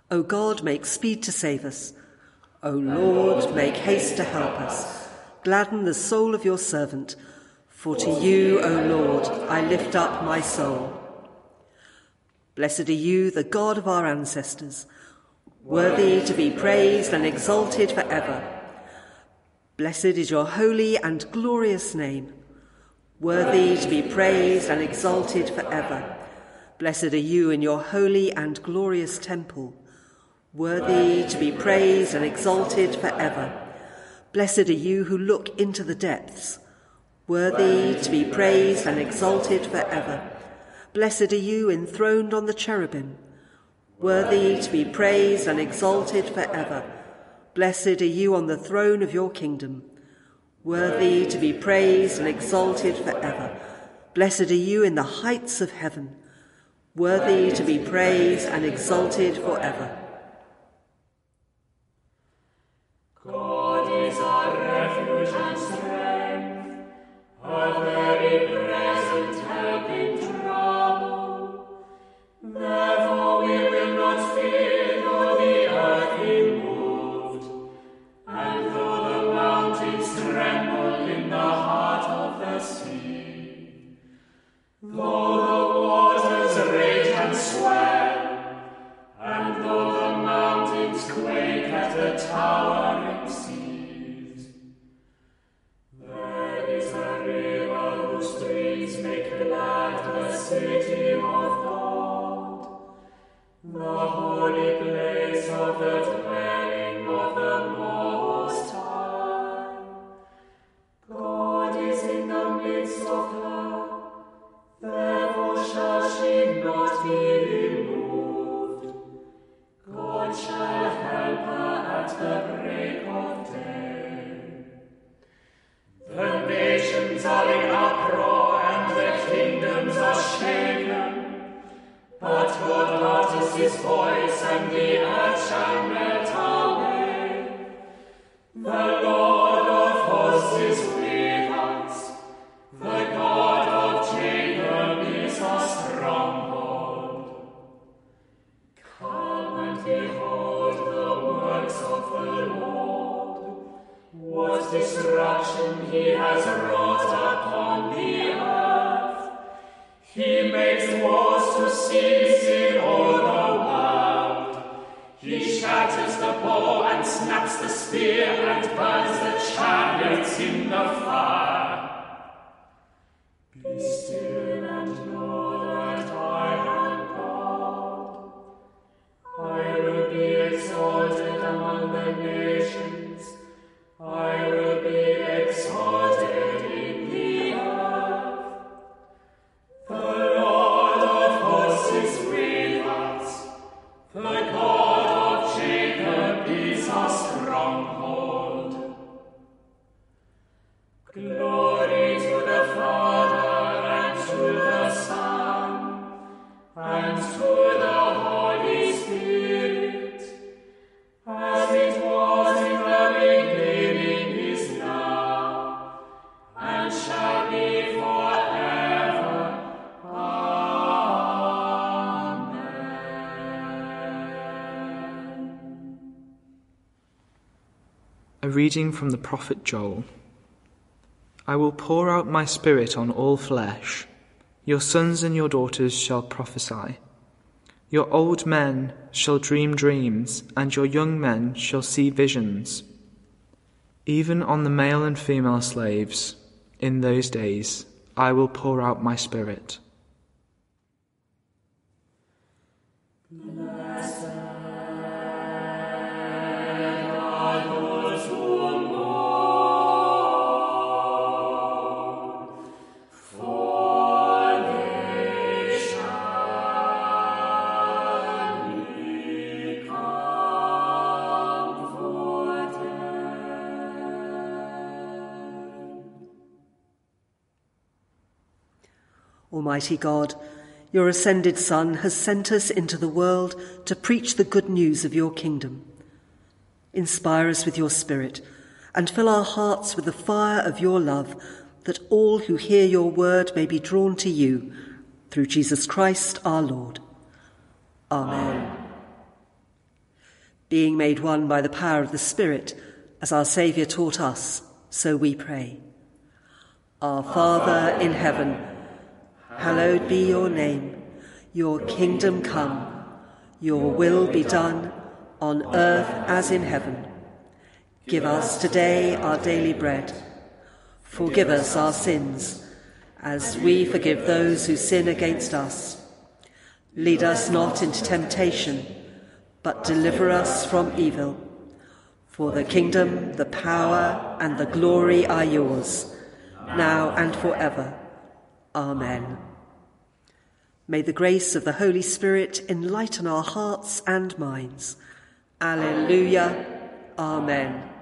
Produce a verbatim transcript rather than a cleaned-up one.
O God, make speed to save us. O Lord, make haste to help us. Gladden the soul of your servant, for to you, O Lord, I lift up my soul. Blessed are you, the God of our ancestors, worthy to be praised and exalted forever. Blessed is your holy and glorious name, worthy to be praised and exalted forever. Blessed are you in your holy and glorious temple, worthy to be praised and exalted forever. Blessed are you who look into the depths, worthy to be praised and exalted forever. Blessed are you enthroned on the cherubim, worthy to be praised and exalted forever. Blessed are you on the throne of your kingdom, worthy to be praised and exalted forever. Blessed are you in the heights of heaven, worthy to be praised and exalted forever. God is our refuge and strength, a very present help in trouble. Therefore we will not fear, though the earth be moved, and though the mountains tremble in the heart of the sea. Though the waters rage and swell, and though the mountains quake at the towering seas. There is a river whose streams make glad the city of God, the holy place of the dwelling of the Most High. God is in the midst of her, therefore shall she not be removed. God shall help her at the break of day. The nations are in uproar and the kingdoms are shaken, but God utters his voice and the earth shall melt away. The Lord of hosts is with us, the God of Jacob is our stronghold. Come and behold the works of the Lord, what destruction he has wrought upon the earth. He makes wars to cease in all the world. He shatters the bow and snaps the spear and burns the chariots in the fire. Be still and know that I am God. I will be exalted among the nations. I will be exalted in the earth. The Lord of hosts is with us. The God of Jacob is our stronghold. Glory to the Father and to the Son and to the Holy Spirit, as it was in the beginning, is now, and shall be forever. Amen. A reading from the prophet Joel. I will pour out my spirit on all flesh. Your sons and your daughters shall prophesy. Your old men shall dream dreams, and your young men shall see visions. Even on the male and female slaves, in those days, I will pour out my spirit. Blessed are those who mourn, for they shall be comforted. Almighty God, your ascended Son has sent us into the world to preach the good news of your kingdom. Inspire us with your Spirit and fill our hearts with the fire of your love, that all who hear your word may be drawn to you, through Jesus Christ our Lord. Amen. Being made one by the power of the Spirit, as our Saviour taught us, so we pray. Our Father in heaven, hallowed be your name. Your kingdom come, your will be done, on earth as in heaven. Give us today our daily bread. Forgive us our sins, as we forgive those who sin against us. Lead us not into temptation, but deliver us from evil. For the kingdom, the power, and the glory are yours, now and forever. Amen. May the grace of the Holy Spirit enlighten our hearts and minds. Alleluia. Amen.